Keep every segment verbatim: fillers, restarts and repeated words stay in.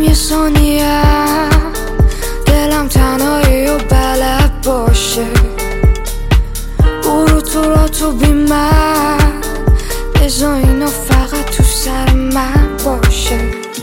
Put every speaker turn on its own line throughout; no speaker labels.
یه ثانیه دلم تنهایی و بلد باشه برو تو را تو بی من بذار اینا فقط تو سر من باشه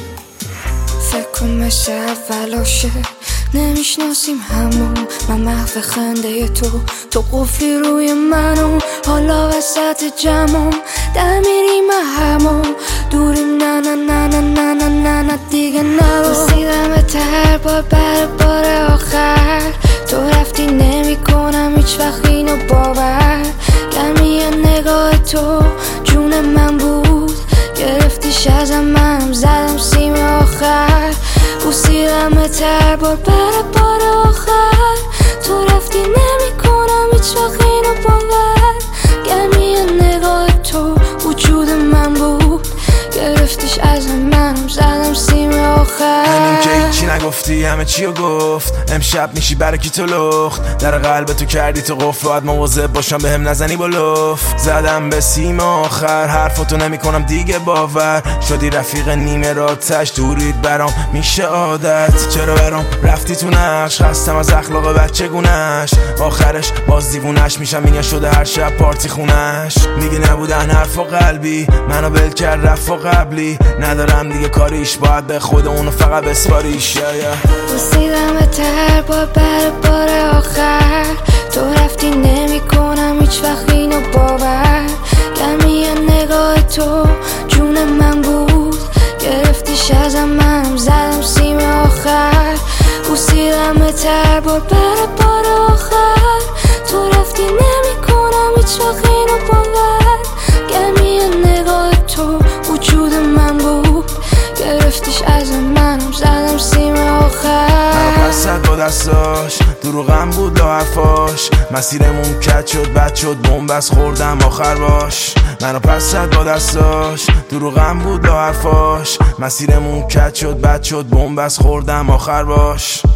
فکر کن مثل اولاشه نمیشناسیم همون من محو خنده تو تو قفلی روی منو حالا وسط جمعم در میریم همون دوریم نه نه نه نه نه نه نه نه دیگه نرو رسیدم به هر بار بر بار آخر تو رفتی نمی کنم هیچ وقت اینو باور گرمی نگاه تو جون من بود گرفتیش ازم منم زدم سیم آخر بوسیدم به هر بار بر بار آخر تو رفتی نمی کنم هیچ وقت اینو باور گرمی نگاه تو وجود من بود گرفتیش ازم منم زدم سیم آخر
همین که هیچی نگفتی همه چیو گفت امشب میشی برای کی تو لخت در قلب تو کردی تو قفل باید مواظب باشم به هم نزنی با لفت زدم به سیم آخر حرفاتو نمی کنم دیگه باور شدی رفیق نیمه راتش دورید برام میشه عادت چرا برام رفتی تو نقش خستم از اخلاق بچه گونش آخرش باز دیوونش میشم میگه شده هر شب پارتی خونش میگه نبودن حرف و قلبی منو بل کرد رفت و قبلی ندارم دیگه کاریش باید به خود اونو فقط بسپاریش
بوسیدم به هر بار بر بار آخر تو رفتی نمی کنم هیچ وقت اینو باور گرمی نگاه تو جون من بود گرفتیش ازم منم زدم سیم آخر بوسیدم به هر بار بر بار آخر تو رفتی نمی کنم هیچ وقت اینو باور گرمی نگاه تو وجود من بود گرفتیش ازم منم زدم سیم آخر
منو پس زد با دستاش دروغم بود لا حرفاش مسیرمون کج شد بد شد بومبست خوردم آخر باش منو پس زد با دستاش دروغم بود لا حرفاش مسیرمون کج شد بد شد بومبست خوردم آخر باش